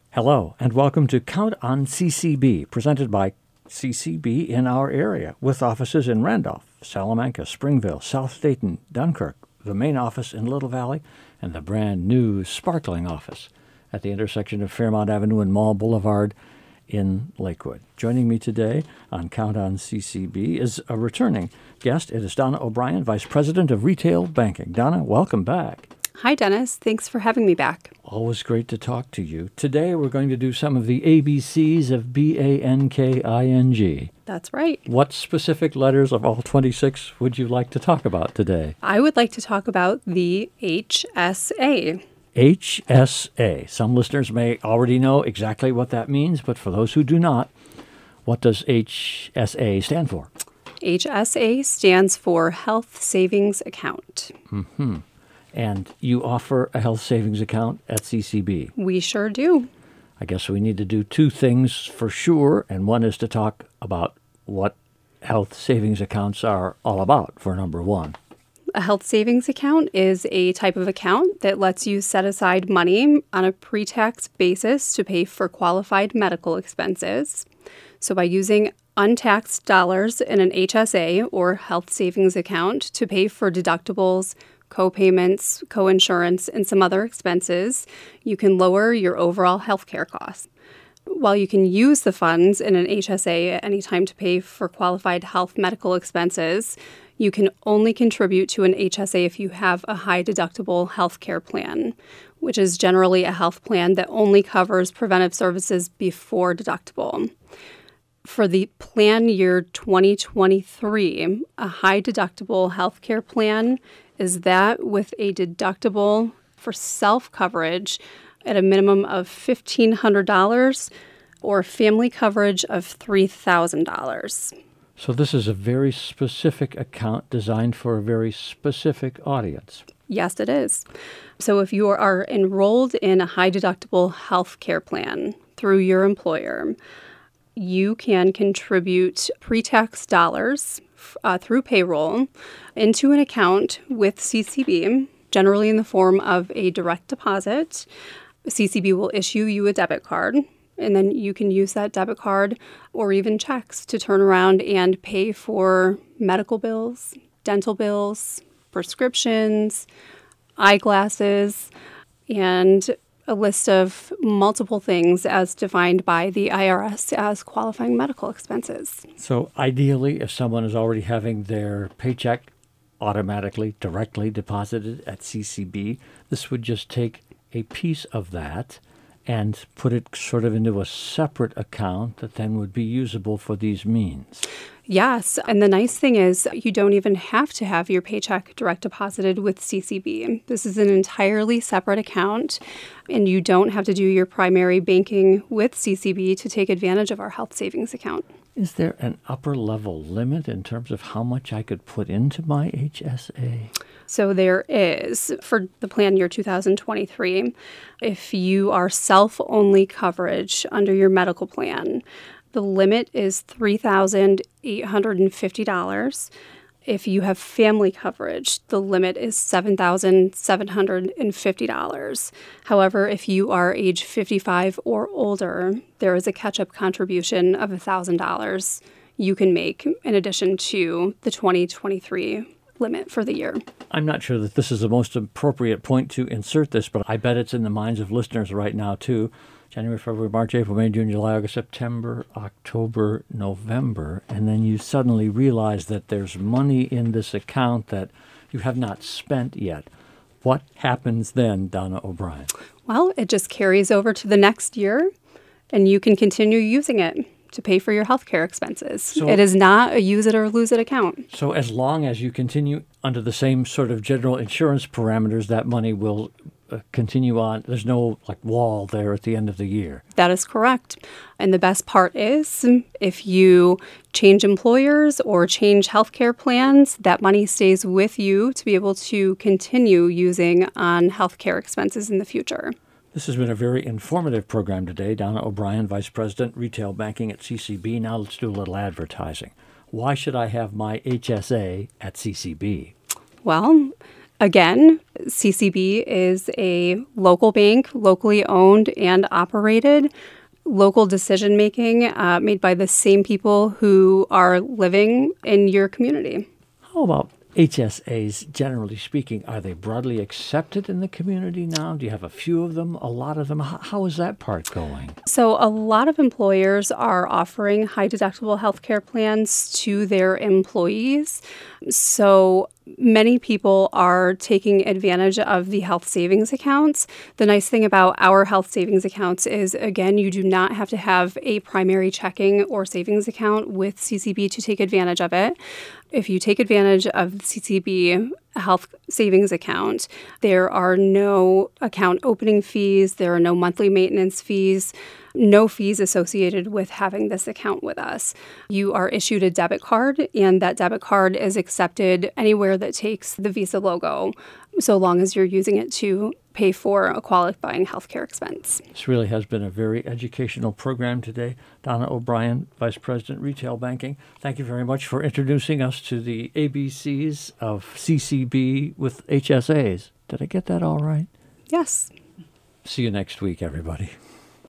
Hello, and welcome to Count on CCB, presented by CCB in our area, with offices in Randolph, Salamanca, Springville, South Dayton, Dunkirk, the main office in Little Valley, and the brand new sparkling office at the intersection of Fairmount Avenue and Mall Boulevard in Lakewood. Joining me today on Count on CCB is a returning guest. It is Donna O'Brien, Vice President of Retail Banking. Donna, welcome back. Hi, Dennis. Thanks for having me back. Always great to talk to you. Today we're going to do some of the ABCs of BANKING. That's right. What specific letters of all 26 would you like to talk about today? I would like to talk about the HSA. HSA. Some listeners may already know exactly what that means, but for those who do not, what does HSA stand for? HSA stands for Health Savings Account. Mm-hmm. And you offer a health savings account at CCB. We sure do. I guess we need to do two things for sure, and one is to talk about what health savings accounts are all about, for number one. A health savings account is a type of account that lets you set aside money on a pre-tax basis to pay for qualified medical expenses. So by using untaxed dollars in an HSA or health savings account to pay for deductibles, co-payments, co-insurance, and some other expenses, you can lower your overall healthcare costs. While you can use the funds in an HSA at any time to pay for qualified health medical expenses, you can only contribute to an HSA if you have a high deductible healthcare plan, which is generally a health plan that only covers preventive services before deductible. For the plan year 2023, a high deductible healthcare plan is that with a deductible for self-coverage at a minimum of $1,500 or family coverage of $3,000. So this is a very specific account designed for a very specific audience. Yes, it is. So if you are enrolled in a high deductible health care plan through your employer, you can contribute pre-tax dollars through payroll into an account with CCB, generally in the form of a direct deposit. CCB will issue you a debit card, and then you can use that debit card or even checks to turn around and pay for medical bills, dental bills, prescriptions, eyeglasses, and a list of multiple things as defined by the IRS as qualifying medical expenses. So ideally, if someone is already having their paycheck automatically, directly deposited at CCB, this would just take a piece of that and put it sort of into a separate account that then would be usable for these means. Yes, and the nice thing is you don't even have to have your paycheck direct deposited with CCB. This is an entirely separate account, and you don't have to do your primary banking with CCB to take advantage of our health savings account. Is there an upper level limit in terms of how much I could put into my HSA? So there is. For the plan year 2023, if you are self-only coverage under your medical plan, the limit is $3,850. If you have family coverage, the limit is $7,750. However, if you are age 55 or older, there is a catch-up contribution of $1,000 you can make in addition to the 2023 limit for the year. I'm not sure that this is the most appropriate point to insert this, but I bet it's in the minds of listeners right now, too. January, February, March, April, May, June, July, August, September, October, November, and then you suddenly realize that there's money in this account that you have not spent yet. What happens then, Donna O'Brien? Well, it just carries over to the next year, and you can continue using it to pay for your health care expenses. So, it is not a use it or lose it account. So as long as you continue under the same sort of general insurance parameters, that money will continue on. There's no wall there at the end of the year. That is correct. And the best part is if you change employers or change healthcare plans, that money stays with you to be able to continue using on healthcare expenses in the future. This has been a very informative program today. Donna O'Brien, Vice President, Retail Banking at CCB. Now let's do a little advertising. Why should I have my HSA at CCB? Well, Again, CCB is a local bank, locally owned and operated. Local decision making made by the same people who are living in your community. How about HSAs, generally speaking? Are they broadly accepted in the community now? Do you have a few of them, a lot of them? How is that part going? So a lot of employers are offering high deductible healthcare plans to their employees. So many people are taking advantage of the health savings accounts. The nice thing about our health savings accounts is, again, you do not have to have a primary checking or savings account with CCB to take advantage of it. If you take advantage of the CCB health savings account, there are no account opening fees, there are no monthly maintenance fees, no fees associated with having this account with us. You are issued a debit card, and that debit card is accepted anywhere that takes the Visa logo, so long as you're using it to pay for a qualifying healthcare expense. This really has been a very educational program today. Donna O'Brien, Vice President, Retail Banking, thank you very much for introducing us to the ABCs of CCB with HSAs. Did I get that all right? Yes. See you next week, everybody.